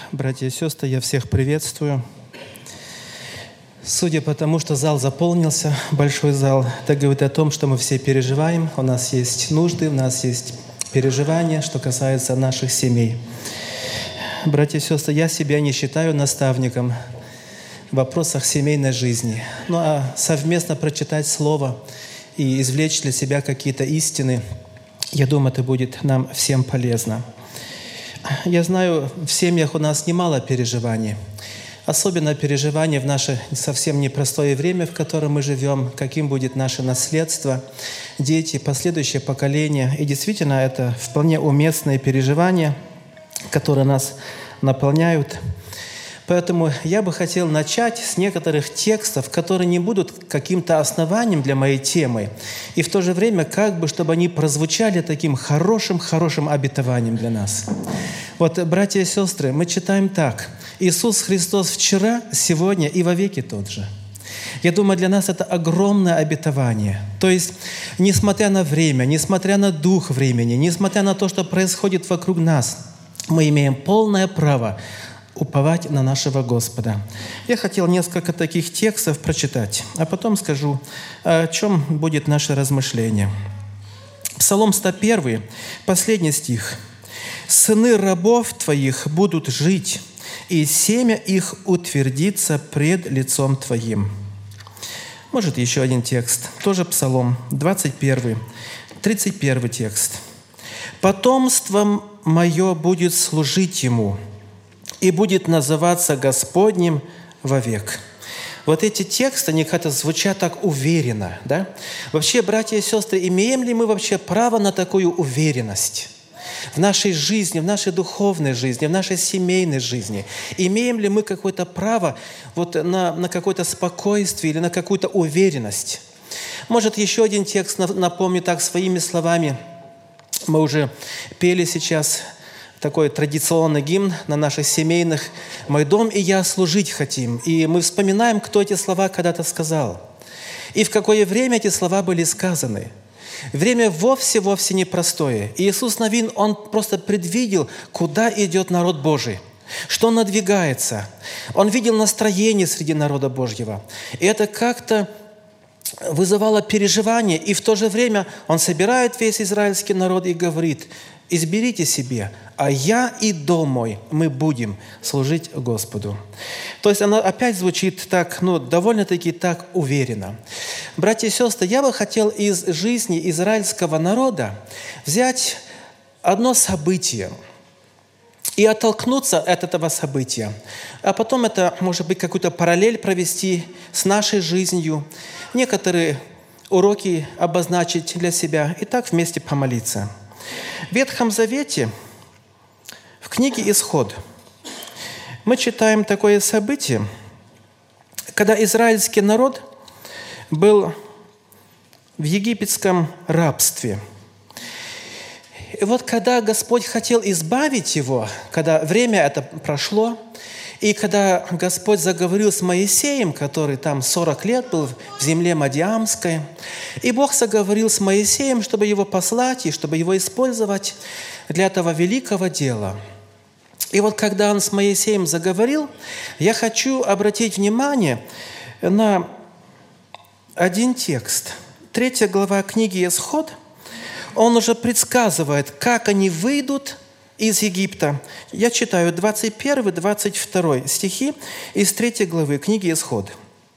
Братья и сестры, я всех приветствую. Судя по тому, что зал заполнился, большой зал, это говорит о том, что мы все переживаем, у нас есть нужды, у нас есть переживания, что касается наших семей. Братья и сестры, я себя не считаю наставником в вопросах семейной жизни, а совместно прочитать Слово и извлечь для себя какие-то истины, я думаю, это будет нам всем полезно. Я знаю, в семьях у нас немало переживаний. Особенно переживания в наше совсем непростое время, в котором мы живем, каким будет наше наследство, дети, последующее поколение. И действительно, это вполне уместные переживания, которые нас наполняют. Поэтому я бы хотел начать с некоторых текстов, которые не будут каким-то основанием для моей темы, и в то же время чтобы они прозвучали таким хорошим обетованием для нас. Вот, братья и сестры, мы читаем так. «Иисус Христос вчера, сегодня и вовеки тот же». Я думаю, для нас это огромное обетование. То есть, несмотря на время, несмотря на дух времени, несмотря на то, что происходит вокруг нас, мы имеем полное право уповать на нашего Господа. Я хотел несколько таких текстов прочитать, а потом скажу, о чем будет наше размышление. Псалом 101, последний стих. «Сыны рабов твоих будут жить, и семя их утвердится пред лицом твоим». Может, еще один текст, тоже Псалом 21, 31 текст. «Потомство мое будет служить ему, и будет называться Господним вовек». Вот эти тексты, они как-то звучат так уверенно, да? Вообще, братья и сестры, имеем ли мы вообще право на такую уверенность в нашей жизни, в нашей духовной жизни, в нашей семейной жизни? Имеем ли мы какое-то право на какое-то спокойствие или на какую-то уверенность? Может, еще один текст напомню так своими словами. Мы уже пели сейчас такой традиционный гимн на наших семейных «Мой дом и я служить хотим». И мы вспоминаем, кто эти слова когда-то сказал. И в какое время эти слова были сказаны. Время вовсе непростое. И Иисус Навин, Он просто предвидел, куда идет народ Божий, что он надвигается. Он видел настроение среди народа Божьего. И это как-то вызывало переживание. И в то же время Он собирает весь израильский народ и говорит: «Изберите себе, а я и дом мой, мы будем служить Господу». То есть оно опять звучит так, довольно-таки так уверенно. Братья и сестры, я бы хотел из жизни израильского народа взять одно событие и оттолкнуться от этого события. А потом это, может быть, какую-то параллель провести с нашей жизнью, некоторые уроки обозначить для себя и так вместе помолиться. В Ветхом Завете, в книге «Исход», мы читаем такое событие, когда израильский народ был в египетском рабстве. И вот когда Господь хотел избавить его, когда время это прошло, и когда Господь заговорил с Моисеем, который там 40 лет был в земле Мадиамской, и Бог заговорил с Моисеем, чтобы его послать и чтобы его использовать для этого великого дела. И вот когда Он с Моисеем заговорил, я хочу обратить внимание на один текст. 3 глава книги «Исход», он уже предсказывает, как они выйдут из Египта. Я читаю 21-22 стихи из 3 главы книги «Исход».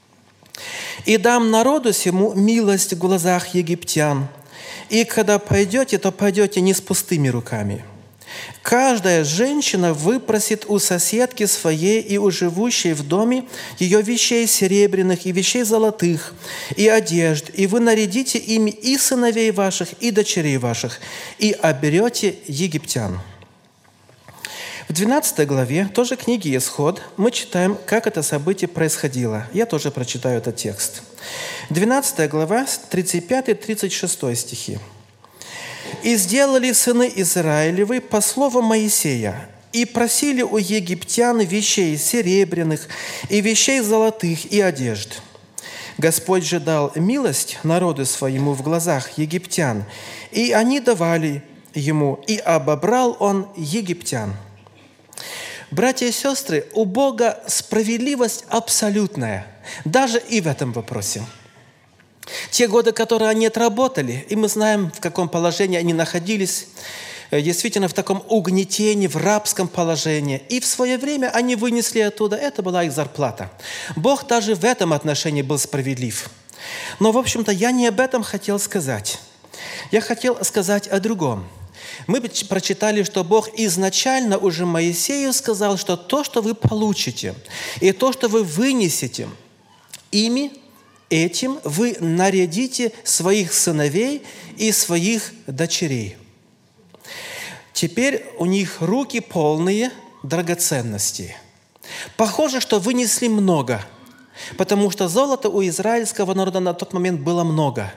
«И дам народу сему милость в глазах египтян, и когда пойдете, то пойдете не с пустыми руками. Каждая женщина выпросит у соседки своей и у живущей в доме ее вещей серебряных и вещей золотых, и одежд, и вы нарядите ими и сыновей ваших, и дочерей ваших, и оберете египтян». В 12 главе, тоже книги «Исход», мы читаем, как это событие происходило. Я тоже прочитаю этот текст. 12 глава, 35-36 стихи. «И сделали сыны Израилевы по слову Моисея, и просили у египтян вещей серебряных и вещей золотых и одежд. Господь же дал милость народу своему в глазах египтян, и они давали ему, и обобрал он египтян». Братья и сестры, у Бога справедливость абсолютная, даже и в этом вопросе. Те годы, которые они отработали, и мы знаем, в каком положении они находились, действительно в таком угнетении, в рабском положении. И в свое время они вынесли оттуда, это была их зарплата. Бог даже в этом отношении был справедлив. Но, в общем-то, я не об этом хотел сказать. Я хотел сказать о другом. Мы прочитали, что Бог изначально уже Моисею сказал, что то, что вы получите, и то, что вы вынесете, этим вы нарядите своих сыновей и своих дочерей. Теперь у них руки полные драгоценностей. Похоже, что вынесли много, потому что золота у израильского народа на тот момент было много.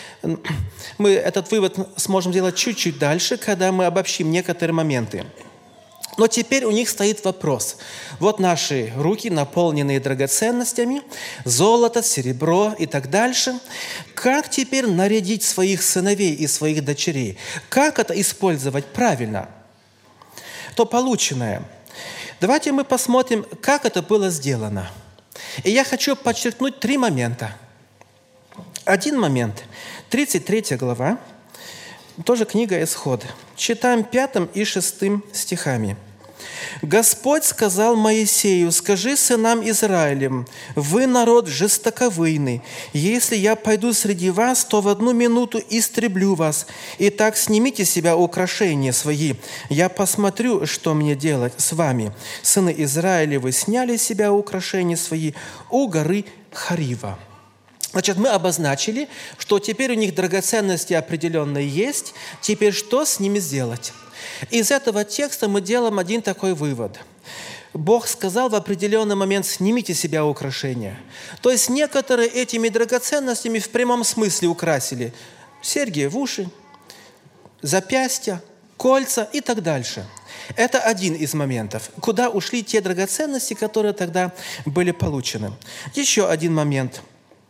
Мы этот вывод сможем сделать чуть-чуть дальше, когда мы обобщим некоторые моменты. Но теперь у них стоит вопрос. Вот наши руки, наполненные драгоценностями, золото, серебро и так дальше. Как теперь нарядить своих сыновей и своих дочерей? Как это использовать правильно? То полученное. Давайте мы посмотрим, как это было сделано. И я хочу подчеркнуть 3 момента. Один момент. 33 глава, тоже книга Исход. Читаем 5 и 6 стихами. «Господь сказал Моисею: скажи сынам Израилем, вы народ жестоковыйный. Если я пойду среди вас, то в 1 минуту истреблю вас. Итак, снимите с себя украшения свои. Я посмотрю, что мне делать с вами. Сыны Израилевы сняли с себя украшения свои у горы Харива». Значит, мы обозначили, что теперь у них драгоценности определенные есть. Теперь что с ними сделать? Из этого текста мы делаем один такой вывод. Бог сказал в определенный момент: снимите с себя украшения. То есть некоторые этими драгоценностями в прямом смысле украсили серьги в уши, запястья, кольца и так дальше. Это один из моментов, куда ушли те драгоценности, которые тогда были получены. Еще один момент.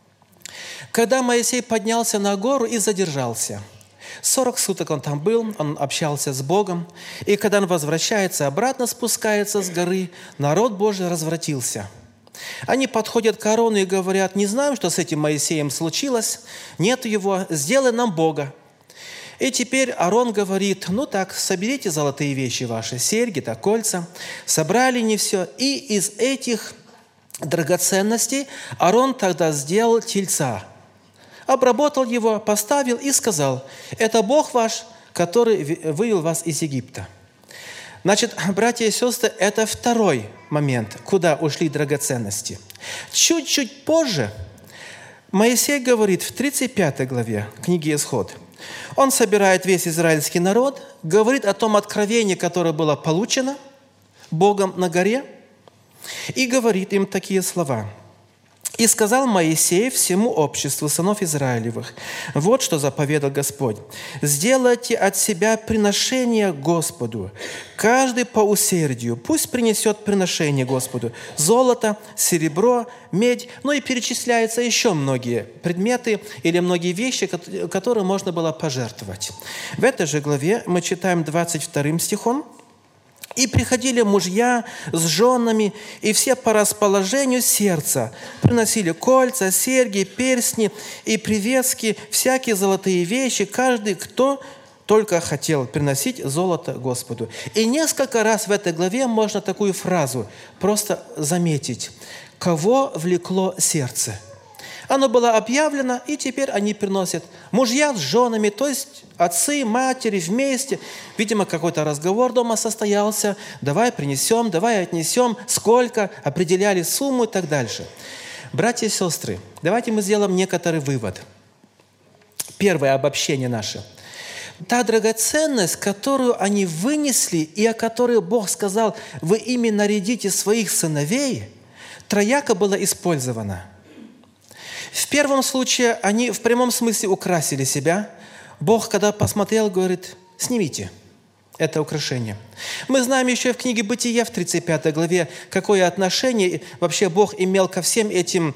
Когда Моисей поднялся на гору и задержался, 40 суток он там был, он общался с Богом, и когда он возвращается обратно, спускается с горы, народ Божий развратился. Они подходят к Аарону и говорят: не знаем, что с этим Моисеем случилось, нет его, сделай нам Бога. И теперь Аарон говорит: ну так, соберите золотые вещи ваши, серьги, так, кольца. Собрали не все, и из этих драгоценностей Аарон тогда сделал тельца. Обработал его, поставил и сказал: это Бог ваш, который вывел вас из Египта. Значит, братья и сестры, это второй момент, куда ушли драгоценности. Чуть-чуть позже Моисей говорит в 35 главе книги Исход. Он собирает весь израильский народ, говорит о том откровении, которое было получено Богом на горе, и говорит им такие слова. «И сказал Моисей всему обществу сынов Израилевых: вот что заповедал Господь. Сделайте от себя приношение Господу, каждый по усердию. Пусть принесет приношение Господу: золото, серебро, медь». Ну и перечисляются еще многие предметы или многие вещи, которые можно было пожертвовать. В этой же главе мы читаем 22 стихом. «И приходили мужья с женами, и все по расположению сердца приносили кольца, серьги, перстни и привески, всякие золотые вещи, каждый, кто только хотел приносить золото Господу». И несколько раз в этой главе можно такую фразу просто заметить: «Кого влекло сердце». Оно было объявлено, и теперь они приносят. Мужья с женами, то есть отцы, матери вместе. Видимо, какой-то разговор дома состоялся. Давай принесем, давай отнесем, сколько, определяли сумму и так дальше. Братья и сестры, давайте мы сделаем некоторый вывод. Первое обобщение наше. Та драгоценность, которую они вынесли и о которой Бог сказал: вы ими нарядите своих сыновей, трояко была использована. В первом случае они в прямом смысле украсили себя. Бог, когда посмотрел, говорит: снимите это украшение. Мы знаем еще в книге Бытия в 35 главе, какое отношение вообще Бог имел ко всем этим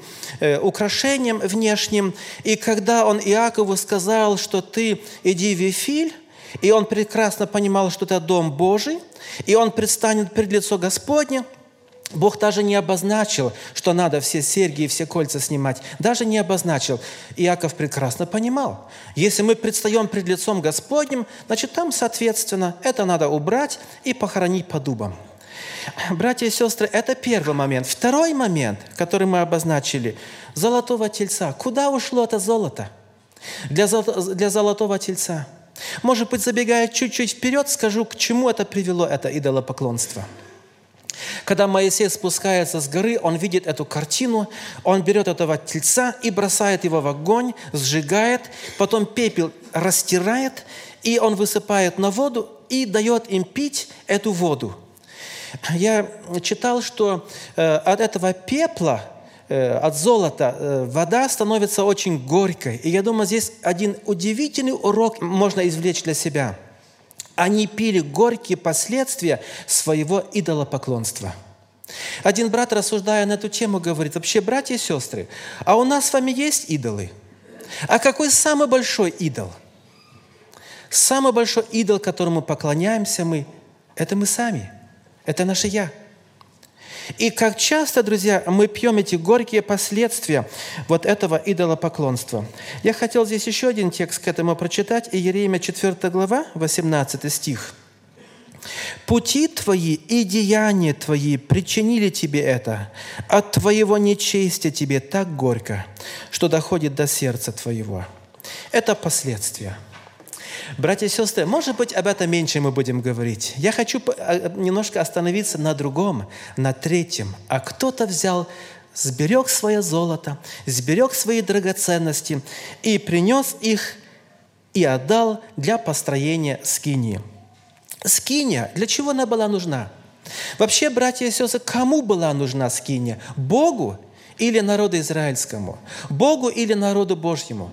украшениям внешним. И когда Он Иакову сказал, что ты иди в Вифиль и он прекрасно понимал, что это Дом Божий, и он предстанет пред лицо Господне. Бог даже не обозначил, что надо все серьги и все кольца снимать. Даже не обозначил. Иаков прекрасно понимал. Если мы предстаем пред лицом Господним, значит, там, соответственно, это надо убрать и похоронить по дубам. Братья и сестры, это первый момент. Второй момент, который мы обозначили – золотого тельца. Куда ушло это золото? Для золотого тельца. Может быть, забегая чуть-чуть вперед, скажу, к чему это привело, это идолопоклонство. Когда Моисей спускается с горы, он видит эту картину, он берет этого тельца и бросает его в огонь, сжигает, потом пепел растирает, и он высыпает на воду и дает им пить эту воду. Я читал, что от этого пепла, от золота, вода становится очень горькой. И я думаю, здесь один удивительный урок можно извлечь для себя. Они пили горькие последствия своего идолопоклонства. Один брат, рассуждая на эту тему, говорит: вообще, братья и сестры, а у нас с вами есть идолы? А какой самый большой идол? Самый большой идол, которому поклоняемся мы, это мы сами, это наше «я». И как часто, друзья, мы пьем эти горькие последствия вот этого идолопоклонства. Я хотел здесь еще один текст к этому прочитать. Иеремия 4 глава, 18 стих. «Пути твои и деяния твои причинили тебе это. От твоего нечестия тебе так горько, что доходит до сердца твоего». Это последствия. Братья и сестры, может быть, об этом меньше мы будем говорить. Я хочу немножко остановиться на другом, на третьем. А кто-то взял, сберег свое золото, сберег свои драгоценности и принес их и отдал для построения скинии. Скиния, для чего она была нужна? Вообще, братья и сестры, кому была нужна скиния? Богу или народу израильскому? Богу или народу Божьему?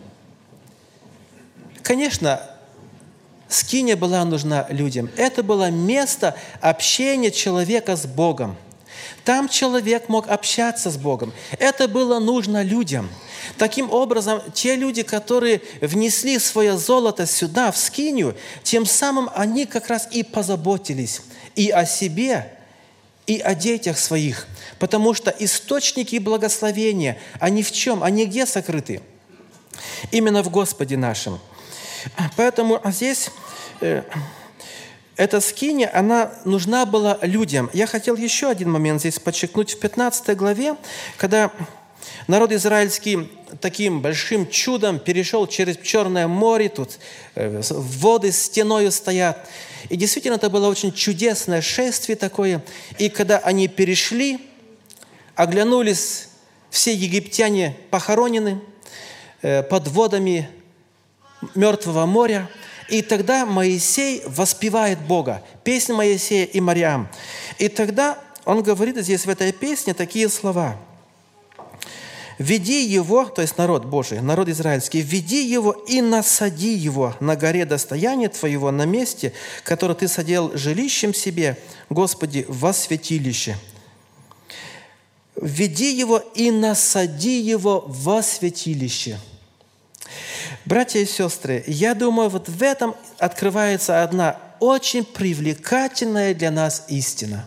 Конечно, скиния была нужна людям. Это было место общения человека с Богом. Там человек мог общаться с Богом. Это было нужно людям. Таким образом, те люди, которые внесли свое золото сюда, в скинию, тем самым они как раз и позаботились и о себе, и о детях своих. Потому что источники благословения, они в чем? Они где сокрыты? Именно в Господе нашем. Поэтому здесь эта скиния, она нужна была людям. Я хотел еще один момент здесь подчеркнуть. В 15 главе, когда народ израильский таким большим чудом перешел через Черное море, тут воды стеною стоят. И действительно, это было очень чудесное шествие такое. И когда они перешли, оглянулись, все египтяне похоронены под водами Мертвого моря. И тогда Моисей воспевает Бога. Песня Моисея и Мариам. И тогда он говорит здесь в этой песне такие слова. «Веди его», то есть народ Божий, народ израильский, «веди его и насади его на горе достояния твоего, на месте, которое ты садил жилищем себе, Господи, во святилище». «Веди его и насади его во святилище». Братья и сестры, я думаю, вот в этом открывается одна очень привлекательная для нас истина.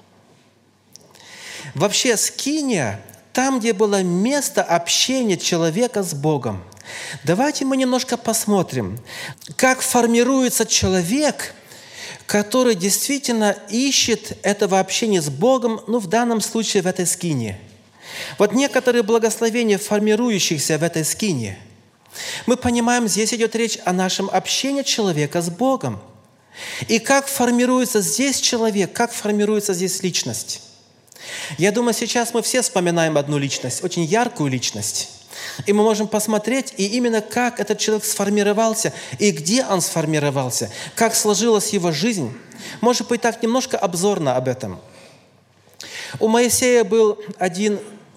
Вообще, скиния, там, где было место общения человека с Богом. Давайте мы немножко посмотрим, как формируется человек, который действительно ищет этого общения с Богом, в данном случае в этой скинии. Вот некоторые благословения, формирующихся в этой скинии. Мы понимаем, здесь идет речь о нашем общении человека с Богом. И как формируется здесь человек, как формируется здесь личность. Я думаю, сейчас мы все вспоминаем одну личность, очень яркую личность. И мы можем посмотреть, и именно как этот человек сформировался, и где он сформировался, как сложилась его жизнь. Может быть, так немножко обзорно об этом. У Моисея был один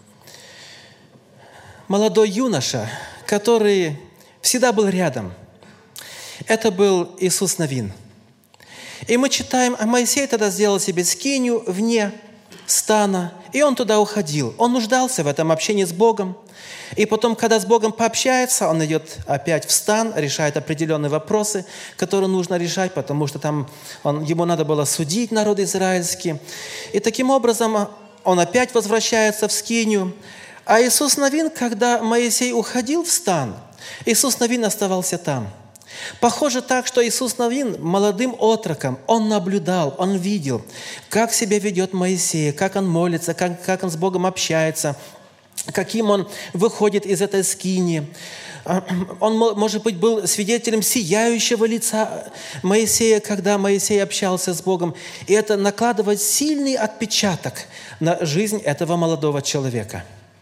молодой юноша, который всегда был рядом. Это был Иисус Навин. И мы читаем, а Моисей тогда сделал себе скинию вне стана, и он туда уходил. Он нуждался в этом общении с Богом. И потом, когда с Богом пообщается, он идет опять в стан, решает определенные вопросы, которые нужно решать, потому что там ему надо было судить народ израильский. И таким образом он опять возвращается в скинию. А Иисус Навин, когда Моисей уходил в стан, Иисус Навин оставался там. Похоже так, что Иисус Навин молодым отроком, он наблюдал, он видел, как себя ведет Моисей, как он молится, как он с Богом общается, каким он выходит из этой скинии. Он, может быть, был свидетелем сияющего лица Моисея, когда Моисей общался с Богом. И это накладывает сильный отпечаток на жизнь этого молодого человека.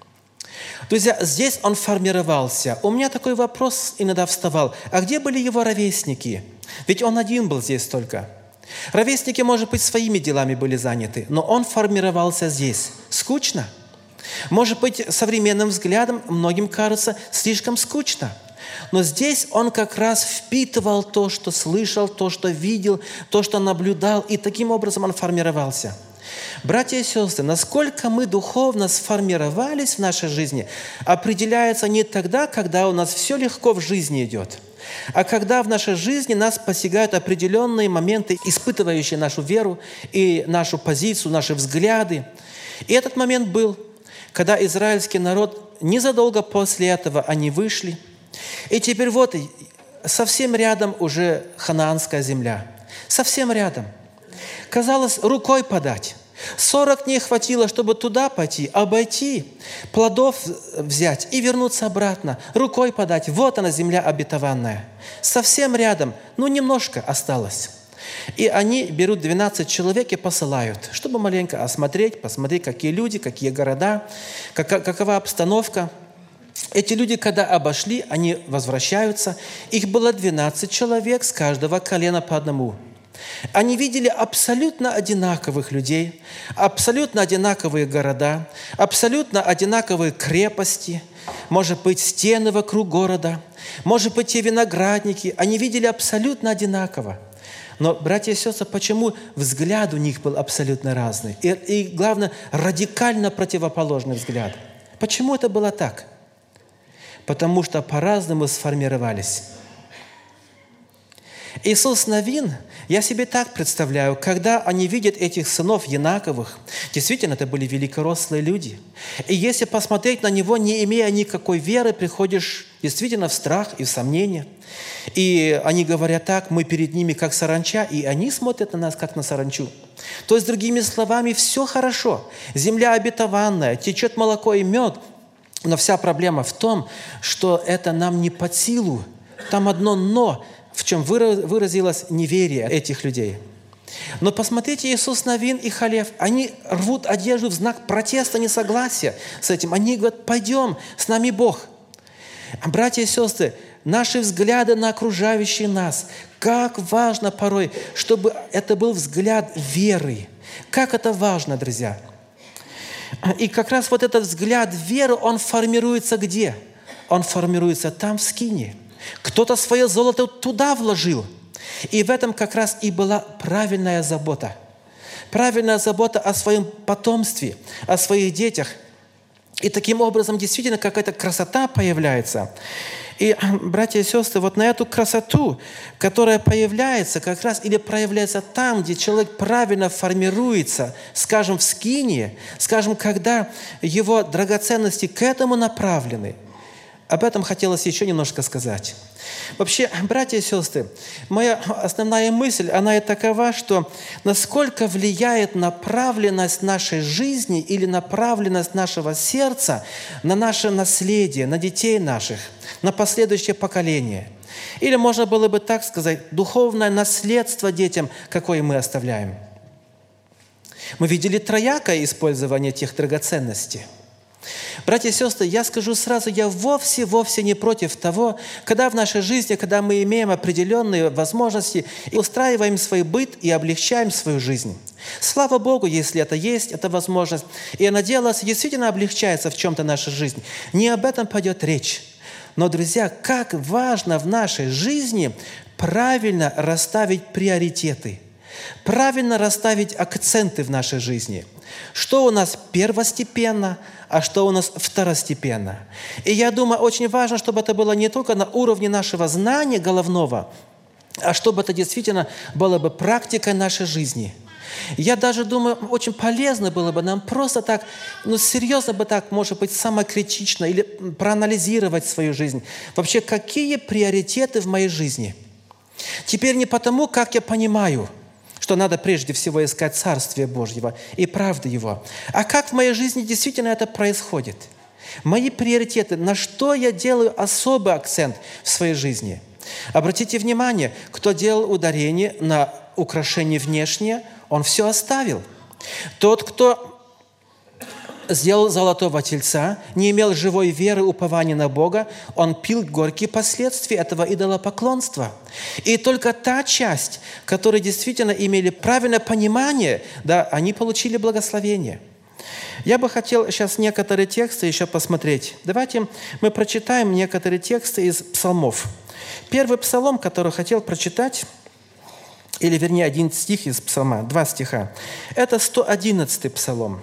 Друзья, здесь он формировался. У меня такой вопрос иногда вставал. А где были его ровесники? Ведь он один был здесь только. Ровесники, может быть, своими делами были заняты, но он формировался здесь. Скучно? Может быть, современным взглядом многим кажется слишком скучно. Но здесь он как раз впитывал то, что слышал, то, что видел, то, что наблюдал, и таким образом он формировался. Братья и сестры, насколько мы духовно сформировались в нашей жизни, определяется не тогда, когда у нас все легко в жизни идет, а когда в нашей жизни нас постигают определенные моменты, испытывающие нашу веру и нашу позицию, наши взгляды. И этот момент был, когда израильский народ, незадолго после этого они вышли, и теперь вот совсем рядом уже ханаанская земля, совсем рядом. Казалось, рукой подать. 40 дней хватило, чтобы туда пойти, обойти, плодов взять и вернуться обратно, рукой подать. Вот она, земля обетованная. Совсем рядом, немножко осталось. И они берут 12 человек и посылают, чтобы маленько осмотреть, посмотреть, какие люди, какие города, какова обстановка. Эти люди, когда обошли, они возвращаются. Их было 12 человек, с каждого колена по одному. Они видели абсолютно одинаковых людей, абсолютно одинаковые города, абсолютно одинаковые крепости, может быть, стены вокруг города, может быть, те виноградники. Они видели абсолютно одинаково. Но, братья и сестры, почему взгляд у них был абсолютно разный? И главное, радикально противоположный взгляд. Почему это было так? Потому что по-разному сформировались. Иисус Навин, я себе так представляю, когда они видят этих сынов Янаковых, действительно, это были великорослые люди. И если посмотреть на него, не имея никакой веры, приходишь действительно в страх и в сомнение. И они говорят так: мы перед ними как саранча, и они смотрят на нас как на саранчу. То есть, другими словами, все хорошо. Земля обетованная, течет молоко и мед. Но вся проблема в том, что это нам не под силу. Там одно «но», в чем выразилось неверие этих людей. Но посмотрите, Иисус Навин и Халев, они рвут одежду в знак протеста, несогласия с этим. Они говорят: пойдем, с нами Бог. Братья и сестры, наши взгляды на окружающие нас, как важно порой, чтобы это был взгляд веры. Как это важно, друзья. И как раз вот этот взгляд веры, он формируется где? Он формируется там, в скинии. Кто-то свое золото туда вложил. И в этом как раз и была правильная забота. Правильная забота о своем потомстве, о своих детях. И таким образом действительно какая-то красота появляется. И, братья и сестры, вот на эту красоту, которая появляется как раз или проявляется там, где человек правильно формируется, скажем, в скинии, скажем, когда его драгоценности к этому направлены. Об этом хотелось еще немножко сказать. Вообще, братья и сестры, моя основная мысль, она и такова, что насколько влияет направленность нашей жизни или направленность нашего сердца на наше наследие, на детей наших, на последующее поколение. Или можно было бы так сказать, духовное наследство детям, какое мы оставляем. Мы видели троякое использование тех драгоценностей. Братья и сестры, я скажу сразу, я вовсе не против того, когда в нашей жизни, когда мы имеем определенные возможности и устраиваем свой быт и облегчаем свою жизнь. Слава Богу, если это есть, эта возможность. И она делается, действительно облегчается в чем-то наша жизнь. Не об этом пойдет речь. Но, друзья, как важно в нашей жизни правильно расставить приоритеты. правильно расставить акценты в нашей жизни. Что у нас первостепенно, а что у нас второстепенно. И я думаю, очень важно, чтобы это было не только на уровне нашего знания головного, а чтобы это действительно было бы практикой нашей жизни. Я даже думаю, очень полезно было бы нам просто так, серьезно бы так, может быть, самокритично или проанализировать свою жизнь. Вообще, какие приоритеты в моей жизни? Теперь не потому, как я понимаю, что надо прежде всего искать Царствие Божьего и правды Его, а как в моей жизни действительно это происходит. Мои приоритеты, на что я делаю особый акцент в своей жизни. Обратите внимание, кто делал ударение на украшение внешнее, он все оставил. Тот, кто сделал золотого тельца, не имел живой веры, упования на Бога, он пил горькие последствия этого идолопоклонства. И только та часть, которые действительно имели правильное понимание, да, они получили благословение. Я бы хотел сейчас некоторые тексты еще посмотреть. Давайте мы прочитаем некоторые тексты из псалмов. Первый псалом, который хотел прочитать, или вернее один стих из псалма, 2 стиха, это 111-й псалом.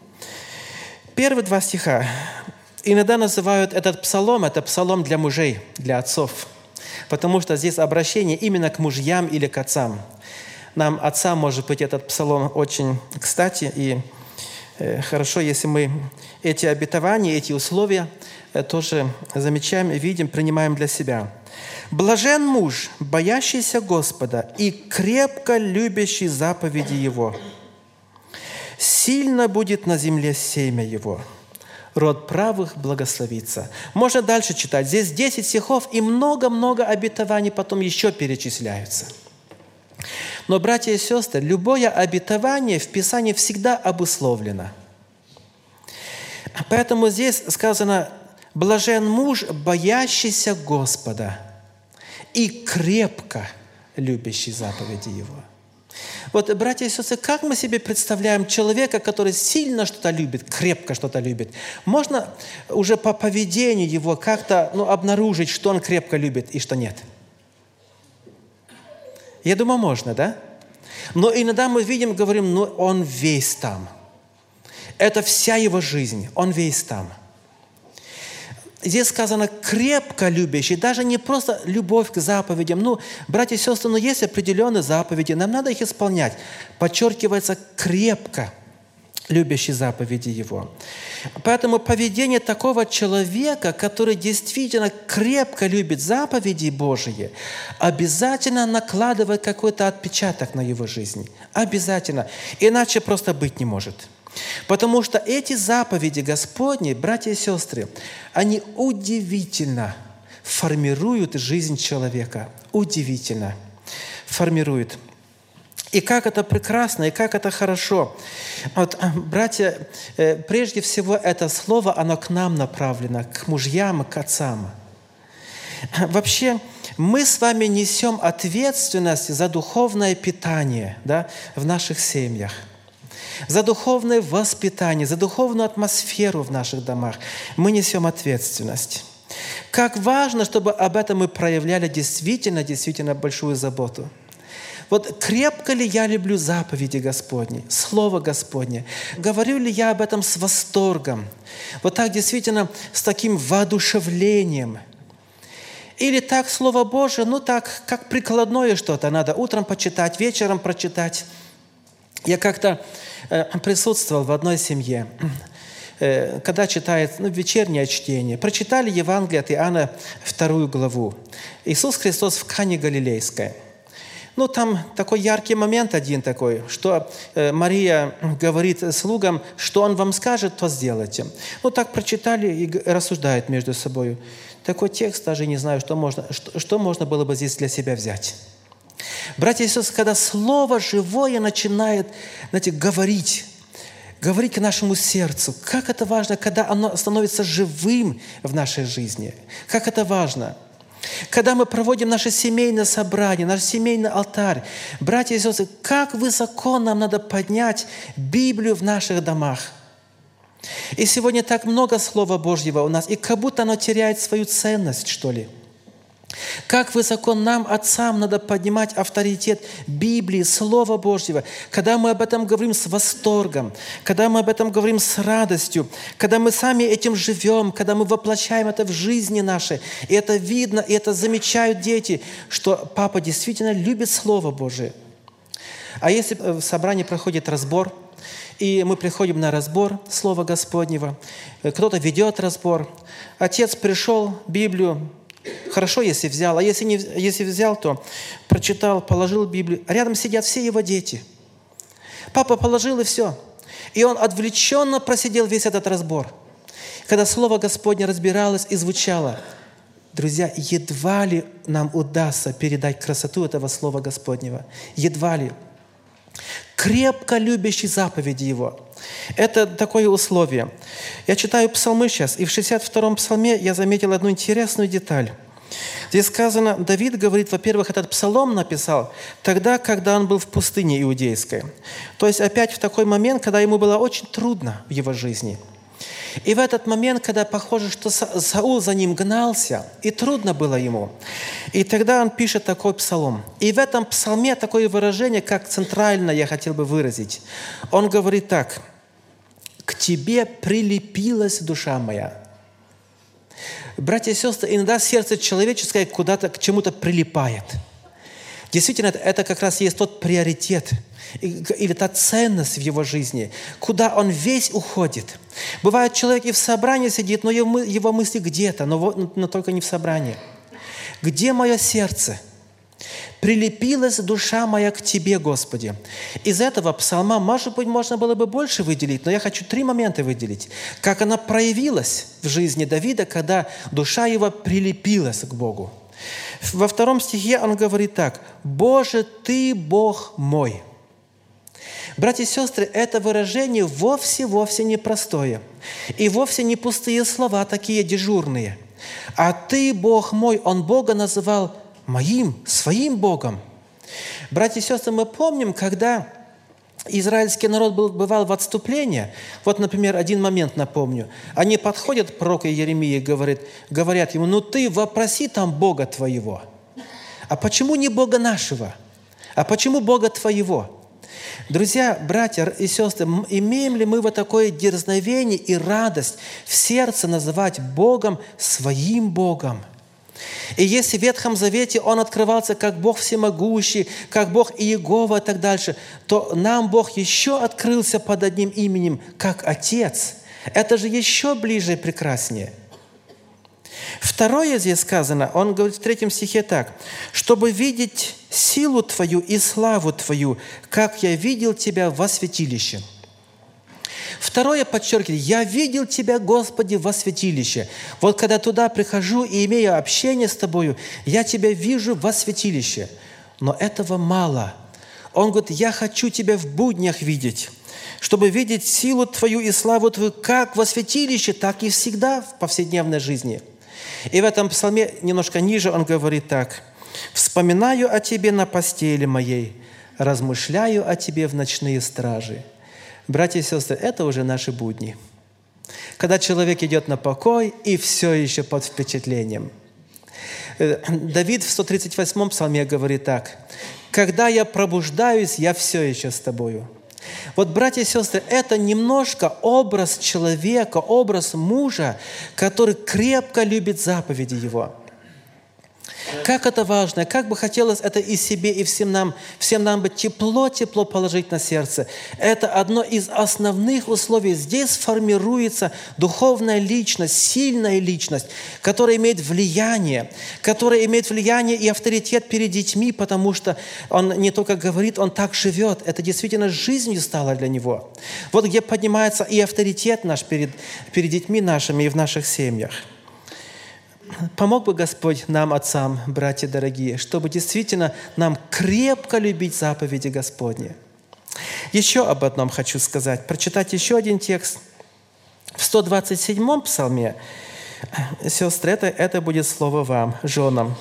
Первые 2 стиха. Иногда называют этот псалом, это псалом для мужей, для отцов, потому что здесь обращение именно к мужьям или к отцам. Нам, отцам, может быть, этот псалом очень кстати, и хорошо, если мы эти обетования, эти условия тоже замечаем, видим, принимаем для себя. «Блажен муж, боящийся Господа и крепко любящий заповеди Его. Сильно будет на земле семя его, род правых благословится». Можно дальше читать. Здесь 10 стихов и много-много обетований потом еще перечисляются. Но, братья и сестры, любое обетование в Писании всегда обусловлено. Поэтому здесь сказано: «Блажен муж, боящийся Господа и крепко любящий заповеди Его». Вот, братья и сестры, как мы себе представляем человека, который сильно что-то любит, крепко что-то любит? Можно уже по поведению его как-то обнаружить, что он крепко любит и что нет? Я думаю, можно, да? Но иногда мы видим, говорим, он весь там. Это вся его жизнь, он весь там. Здесь сказано «крепко любящий», даже не просто любовь к заповедям. Братья и сестры, есть определенные заповеди, нам надо их исполнять. Подчеркивается «крепко любящий заповеди Его». Поэтому поведение такого человека, который действительно крепко любит заповеди Божьи, обязательно накладывает какой-то отпечаток на его жизнь. Обязательно. Иначе просто быть не может. Потому что эти заповеди Господни, братья и сестры, они удивительно формируют жизнь человека. Удивительно формируют. И как это прекрасно, и как это хорошо. Вот, братья, прежде всего это слово, оно к нам направлено, к мужьям, к отцам. Вообще, мы с вами несем ответственность за духовное питание, да, в наших семьях, за духовное воспитание, за духовную атмосферу в наших домах. Мы несем ответственность. Как важно, чтобы об этом мы проявляли действительно большую заботу. Вот крепко ли я люблю заповеди Господни, Слово Господне? Говорю ли я об этом с восторгом? Вот так действительно, с таким воодушевлением? Или так Слово Божие, так, как прикладное что-то, надо утром почитать, вечером прочитать. Я как-то присутствовал в одной семье, когда читает вечернее чтение. Прочитали Евангелие от Иоанна 2 главу. Иисус Христос в Кане Галилейской. Там такой яркий момент один такой, что Мария говорит слугам, что Он вам скажет, то сделайте. Так прочитали и рассуждают между собой. Такой текст, даже не знаю, что можно было бы здесь для себя взять. Братья и сестры, когда Слово живое начинает, говорить к нашему сердцу, как это важно, когда оно становится живым в нашей жизни. Как это важно. Когда мы проводим наше семейное собрание, наш семейный алтарь, братья и сестры, как высоко нам надо поднять Библию в наших домах. И сегодня так много Слова Божьего у нас, и как будто оно теряет свою ценность, что ли. Как высоко нам, отцам, надо поднимать авторитет Библии, Слова Божьего, когда мы об этом говорим с восторгом, когда мы об этом говорим с радостью, когда мы сами этим живем, когда мы воплощаем это в жизни нашей. И это видно, и это замечают дети, что папа действительно любит Слово Божие. А если в собрании проходит разбор, и мы приходим на разбор Слова Господнего, кто-то ведет разбор, отец пришел, Библию, хорошо, если взял, а если взял, то прочитал, положил Библию. Рядом сидят все его дети. Папа положил, и все. И он отвлеченно просидел весь этот разбор. Когда Слово Господне разбиралось и звучало, друзья, едва ли нам удастся передать красоту этого Слова Господнего. Едва ли. Крепко любящий заповеди Его. Это такое условие. Я читаю псалмы сейчас, и в 62-м псалме я заметил одну интересную деталь. Здесь сказано, Давид говорит, во-первых, этот псалом написал тогда, когда он был в пустыне иудейской. То есть опять в такой момент, когда ему было очень трудно в его жизни. И в этот момент, когда похоже, что Саул за ним гнался, и трудно было ему, и тогда он пишет такой псалом. И в этом псалме такое выражение, как центрально я хотел бы выразить. Он говорит так: «К тебе прилепилась душа моя». Братья и сестры, иногда сердце человеческое куда-то к чему-то прилипает. Действительно, это как раз есть тот приоритет или та ценность в его жизни, куда он весь уходит. Бывает, человек и в собрании сидит, но его мысли где-то, но только не в собрании. Где мое сердце? «Прилепилась душа моя к Тебе, Господи». Из этого псалма, может быть, можно было бы больше выделить, но я хочу 3 момента выделить. Как она проявилась в жизни Давида, когда душа его прилепилась к Богу. Во 2 стихе он говорит так: «Боже, Ты Бог мой». Братья и сестры, это выражение вовсе непростое. И вовсе не пустые слова, такие дежурные. А «Ты Бог мой», он Бога называл моим, своим Богом. Братья и сестры, мы помним, когда израильский народ бывал в отступлении. Вот, например, один момент напомню. Они подходят к пророку Иеремии и говорят ему: «Ну ты вопроси там Бога твоего». А почему не Бога нашего? А почему Бога твоего? Друзья, братья и сестры, имеем ли мы вот такое дерзновение и радость в сердце называть Богом своим Богом? И если в Ветхом Завете Он открывался как Бог всемогущий, как Бог Иегова и так дальше, то нам Бог еще открылся под одним именем, как Отец. Это же еще ближе и прекраснее. Второе здесь сказано, он говорит в 3 стихе так: «Чтобы видеть силу Твою и славу Твою, как я видел Тебя во святилище». Второе подчеркивает: «Я видел Тебя, Господи, во святилище». Вот когда туда прихожу и имею общение с Тобою, я Тебя вижу во святилище. Но этого мало. Он говорит: «Я хочу Тебя в буднях видеть, чтобы видеть силу Твою и славу Твою как во святилище, так и всегда в повседневной жизни». И в этом псалме немножко ниже он говорит так: «Вспоминаю о Тебе на постели моей, размышляю о Тебе в ночные стражи». Братья и сестры, это уже наши будни. Когда человек идет на покой и все еще под впечатлением. Давид в 138-м псалме говорит так: «Когда я пробуждаюсь, я все еще с Тобою». Вот, братья и сестры, это немножко образ человека, образ мужа, который крепко любит заповеди Его. Как это важно, как бы хотелось это и себе, и всем нам бы тепло положить на сердце. Это одно из основных условий. Здесь формируется духовная личность, сильная личность, которая имеет влияние и авторитет перед детьми, потому что он не только говорит, он так живет. Это действительно жизнью стало для него. Вот где поднимается и авторитет наш перед детьми нашими и в наших семьях. Помог бы Господь нам, отцам, братья дорогие, чтобы действительно нам крепко любить заповеди Господни. Еще об одном хочу сказать. Прочитать еще один текст. В 127-м псалме, сестры, это будет слово вам, женам.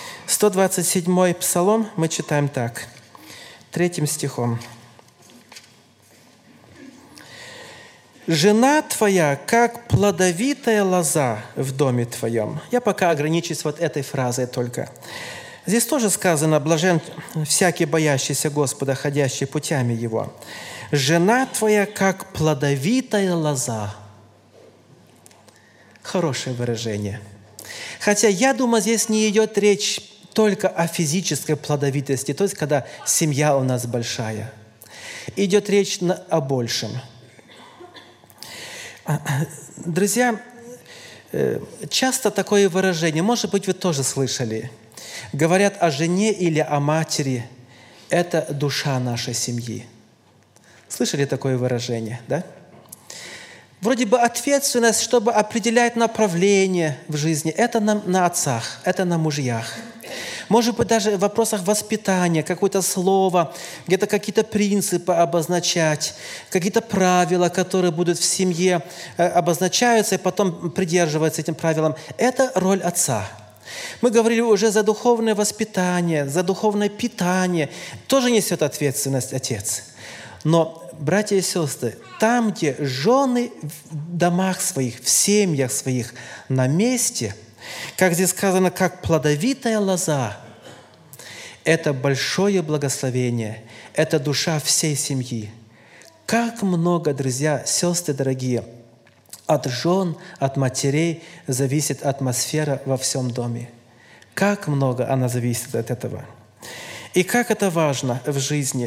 127-й псалом мы читаем так, 3 стихом. Жена твоя, как плодовитая лоза в доме твоем. Я пока ограничусь вот этой фразой только. Здесь тоже сказано: блажен всякий боящийся Господа, ходящий путями Его. Жена твоя, как плодовитая лоза. Хорошее выражение. Хотя, я думаю, здесь не идет речь только о физической плодовитости, то есть, когда семья у нас большая. Идет речь о большем. Друзья, часто такое выражение, может быть, вы тоже слышали, говорят о жене или о матери: это душа нашей семьи. Слышали такое выражение, да? Вроде бы ответственность, чтобы определять направление в жизни, это на отцах, это на мужьях. Может быть, даже в вопросах воспитания, какое-то слово, где-то какие-то принципы обозначать, какие-то правила, которые будут в семье обозначаются, и потом придерживаются этим правилам. Это роль отца. Мы говорили уже за духовное воспитание, за духовное питание. Тоже несет ответственность отец. Но, братья и сестры, там, где жены в домах своих, в семьях своих на месте, как здесь сказано, как плодовитая лоза, это большое благословение, это душа всей семьи. Как много, друзья, сестры дорогие, от жен, от матерей зависит атмосфера во всем доме. Как много она зависит от этого. И как это важно в жизни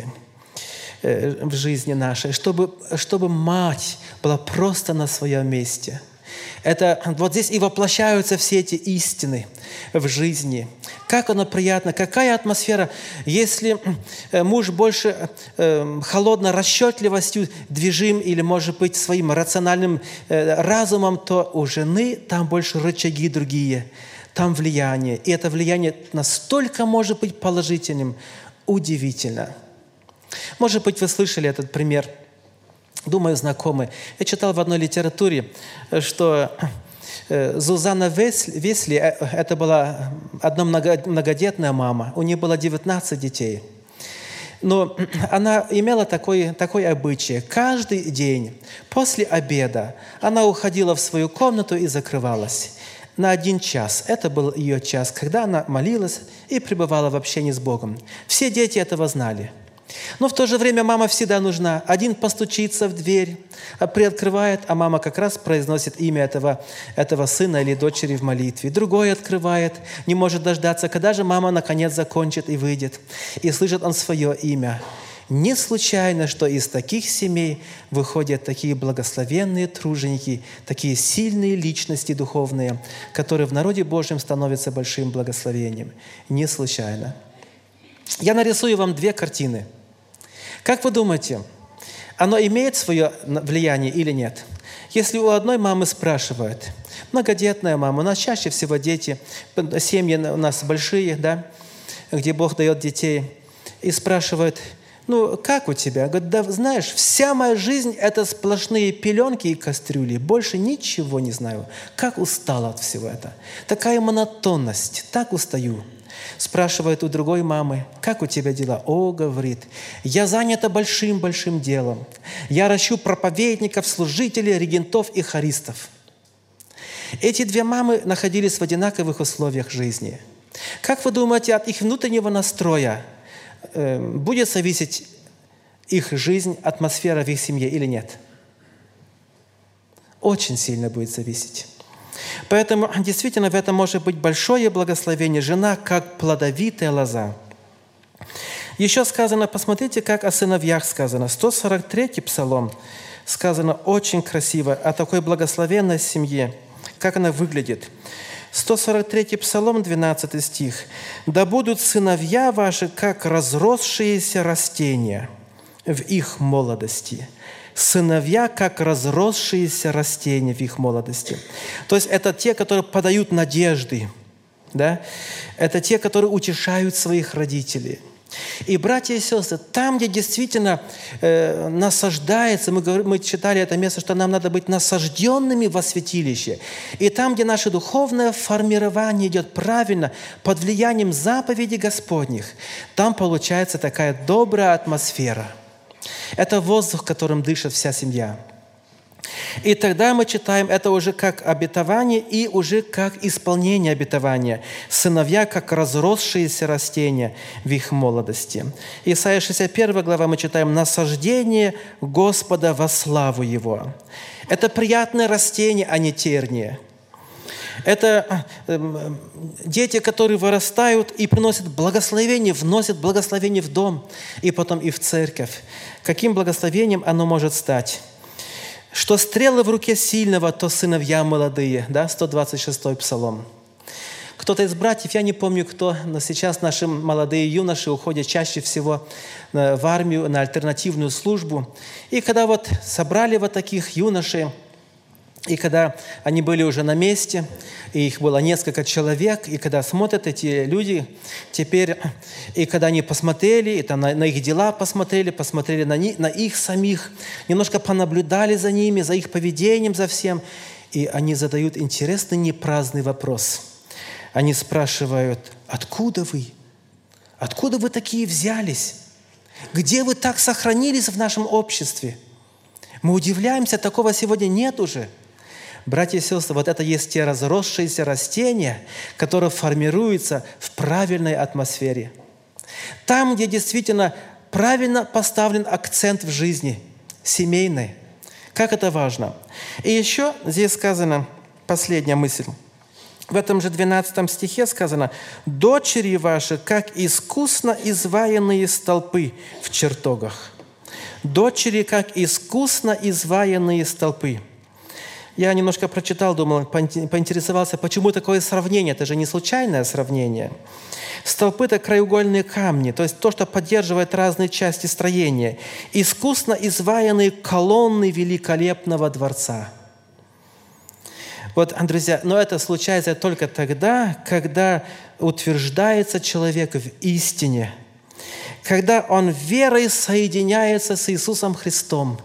нашей, чтобы мать была просто на своем месте. Это вот здесь и воплощаются все эти истины в жизни. Как оно приятно, какая атмосфера. Если муж больше холодной расчетливостью движим или, может быть, своим рациональным разумом, то у жены там больше рычаги другие, там влияние. И это влияние настолько может быть положительным, удивительно. Может быть, вы слышали этот пример. Думаю, знакомый. Я читал в одной литературе, что Зузанна Весли, это была одна многодетная мама, у нее было 19 детей. Но она имела такой обычай. Каждый день после обеда она уходила в свою комнату и закрывалась на 1 час. Это был ее час, когда она молилась и пребывала в общении с Богом. Все дети этого знали. Но в то же время мама всегда нужна. Один постучится в дверь, приоткрывает, а мама как раз произносит имя этого сына или дочери в молитве. Другой открывает, не может дождаться, когда же мама наконец закончит и выйдет. И слышит он свое имя. Не случайно, что из таких семей выходят такие благословенные труженики, такие сильные личности духовные, которые в народе Божьем становятся большим благословением. Не случайно. Я нарисую вам 2 картины. Как вы думаете, оно имеет свое влияние или нет? Если у одной мамы спрашивают, многодетная мама, у нас чаще всего дети, семьи у нас большие, да, где Бог дает детей, и спрашивают: ну, как у тебя? Говорит: да знаешь, вся моя жизнь – это сплошные пеленки и кастрюли, больше ничего не знаю. Как устала от всего этого. Такая монотонность, так устаю. Спрашивает у другой мамы: как у тебя дела? О, говорит, я занята большим-большим делом. Я ращу проповедников, служителей, регентов и хористов. Эти 2 мамы находились в одинаковых условиях жизни. Как вы думаете, от их внутреннего настроя будет зависеть их жизнь, атмосфера в их семье или нет? Очень сильно будет зависеть. Поэтому действительно в этом может быть большое благословение. Жена, как плодовитая лоза. Еще сказано, посмотрите, как о сыновьях сказано. 143-й псалом сказано очень красиво о такой благословенной семье, как она выглядит. 143-й псалом, 12 стих. «Да будут сыновья ваши, как разросшиеся растения в их молодости». Сыновья, как разросшиеся растения в их молодости. То есть это те, которые подают надежды. Да? Это те, которые утешают своих родителей. И, братья и сестры, там, где действительно насаждается, мы читали это место, что нам надо быть насажденными во святилище. И там, где наше духовное формирование идет правильно, под влиянием заповедей Господних, там получается такая добрая атмосфера. Это воздух, которым дышит вся семья. И тогда мы читаем это уже как обетование и уже как исполнение обетования. Сыновья, как разросшиеся растения в их молодости. Исайя 61 глава мы читаем «Насаждение Господа во славу Его». Это приятное растение, а не терние. Это дети, которые вырастают и приносят благословение, вносят благословение в дом и потом и в церковь. Каким благословением оно может стать? Что стрелы в руке сильного, то сыновья молодые. Да? 126-й псалом. Кто-то из братьев, я не помню кто, но сейчас наши молодые юноши уходят чаще всего в армию, на альтернативную службу. И когда вот собрали вот таких юношей, и когда они были уже на месте, и их было несколько человек, и когда смотрят эти люди, теперь, и когда они посмотрели, и там на их дела посмотрели на их самих, немножко понаблюдали за ними, за их поведением, за всем, и они задают интересный, непраздный вопрос. Они спрашивают: откуда вы? Откуда вы такие взялись? Где вы так сохранились в нашем обществе? Мы удивляемся, такого сегодня нет уже. Братья и сестры, вот это есть те разросшиеся растения, которые формируются в правильной атмосфере. Там, где действительно правильно поставлен акцент в жизни, семейной. Как это важно. И еще здесь сказано, последняя мысль. В этом же 12 стихе сказано: «Дочери ваши, как искусно изваянные столпы в чертогах». Дочери, как искусно изваянные столпы. Я немножко прочитал, думал, поинтересовался, почему такое сравнение? Это же не случайное сравнение. Столпы – это краеугольные камни, то есть то, что поддерживает разные части строения. Искусно изваянные колонны великолепного дворца. Вот, друзья, но это случается только тогда, когда утверждается человек в истине, когда он верой соединяется с Иисусом Христом.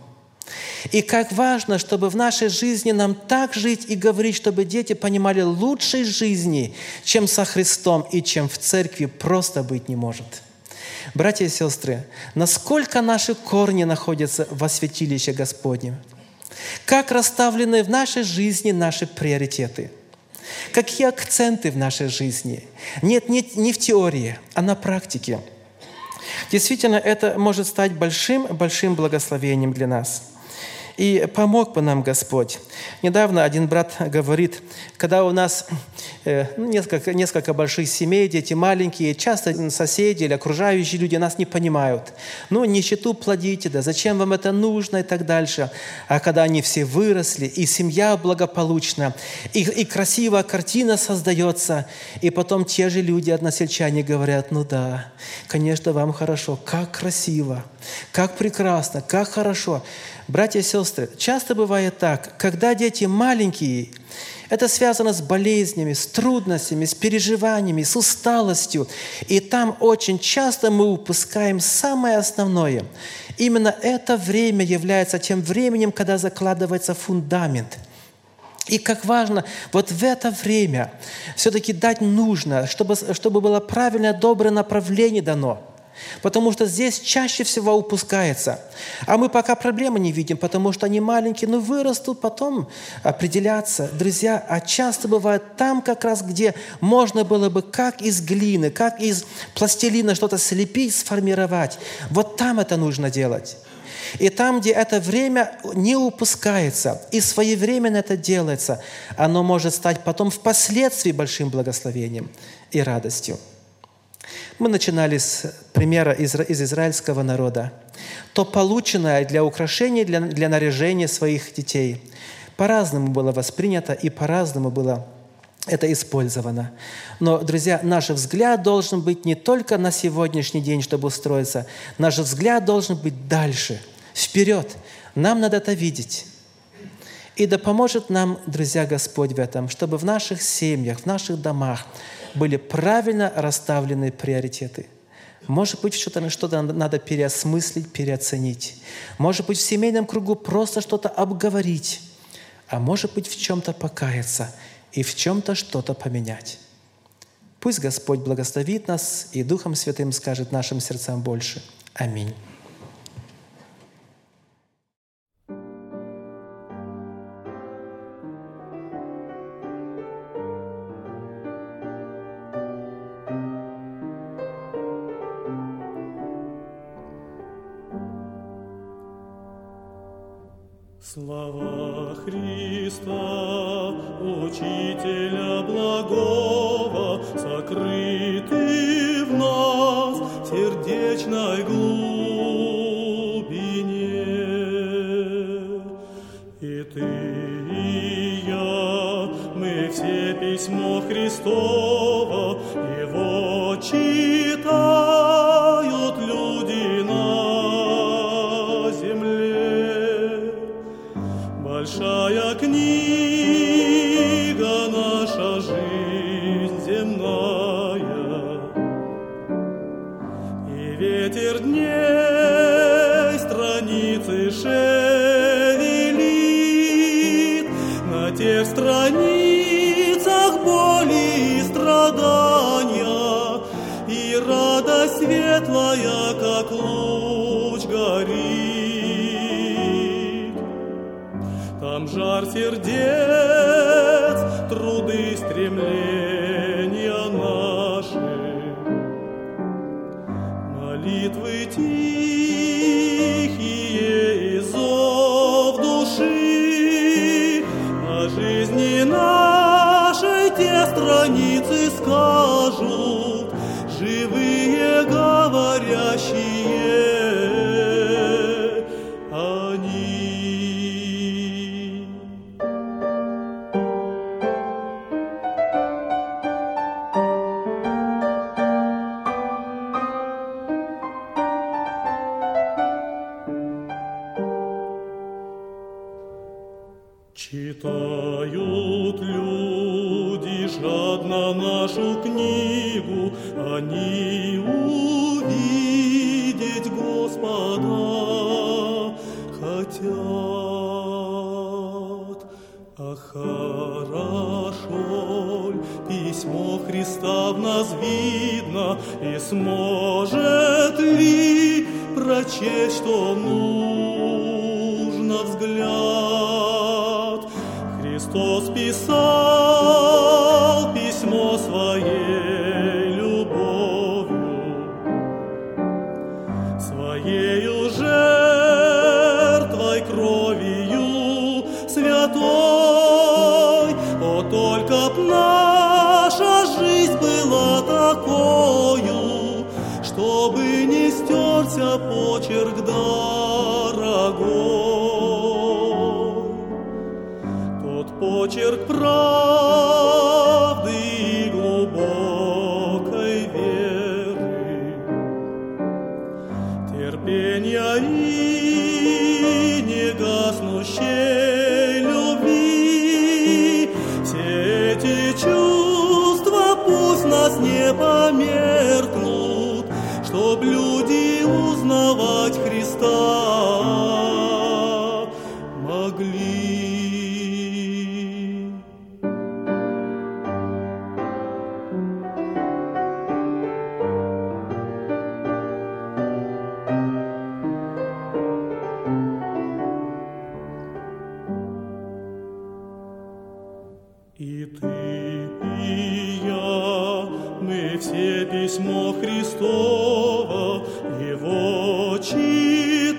И как важно, чтобы в нашей жизни нам так жить и говорить, чтобы дети понимали, лучшей жизни, чем со Христом и чем в церкви, просто быть не может. Братья и сестры, насколько наши корни находятся во святилище Господнем? Как расставлены в нашей жизни наши приоритеты? Какие акценты в нашей жизни? Нет, не в теории, а на практике. Действительно, это может стать большим благословением для нас. И помог бы нам Господь. Недавно один брат говорит, когда у нас несколько больших семей, дети маленькие, часто соседи или окружающие люди нас не понимают. Нищету плодите, да зачем вам это нужно и так дальше. А когда они все выросли, и семья благополучна, и красивая картина создается, и потом те же люди, односельчане, говорят: да, конечно, вам хорошо, как красиво, как прекрасно, как хорошо. Братья и сестры, часто бывает так, когда дети маленькие, это связано с болезнями, с трудностями, с переживаниями, с усталостью. И там очень часто мы упускаем самое основное. Именно это время является тем временем, когда закладывается фундамент. И как важно вот в это время все-таки дать нужно, чтобы было правильное, доброе направление дано. Потому что здесь чаще всего упускается. А мы пока проблемы не видим, потому что они маленькие, но вырастут, потом определятся. Друзья, а часто бывает там как раз, где можно было бы как из глины, как из пластилина что-то слепить, сформировать. Вот там это нужно делать. И там, где это время не упускается, и своевременно это делается, оно может стать потом впоследствии большим благословением и радостью. Мы начинали с примера из израильского народа. То полученное для украшения, для наряжения своих детей по-разному было воспринято и по-разному было это использовано. Но, друзья, наш взгляд должен быть не только на сегодняшний день, чтобы устроиться. Наш взгляд должен быть дальше, вперед. Нам надо это видеть. И да поможет нам, друзья, Господь в этом, чтобы в наших семьях, в наших домах были правильно расставлены приоритеты. Может быть, что-то надо переосмыслить, переоценить. Может быть, в семейном кругу просто что-то обговорить. А может быть, в чем-то покаяться и в чем-то что-то поменять. Пусть Господь благословит нас и Духом Святым скажет нашим сердцам больше. Аминь. Слава Христа, Учителя благого, сокрыты в нас в сердечной глубине. И ты, и я, мы все письмо Христово, его читают люди на земле. Большая книга наша жизнь земная, и ветер дней страницы шевелит. На тех страницах боли и страдания, и радость светлая, как луч, горит. Там жар сердец, труды, стремления наши, молитвы тихие и зов души. О жизни нашей те страницы скажут, живые говорящие они. Читают люди жадно нашу книгу, они увидеть Господа хотят. А хорошо письмо Христа в нас видно, и сможет ли прочесть, что нужно взгляд? Христос писал письмо своей любовью, своею жертвой, кровью святой. О, только б наша жизнь была такою, чтобы не стерся почерк дорогой. Почерк правды и глубокой веры, терпения и негаснущей любви. Все эти чувства пусть нас не померкнут, чтоб люди узнавать Христа могли. И ты, и я, мы все письмо Христово, его читаем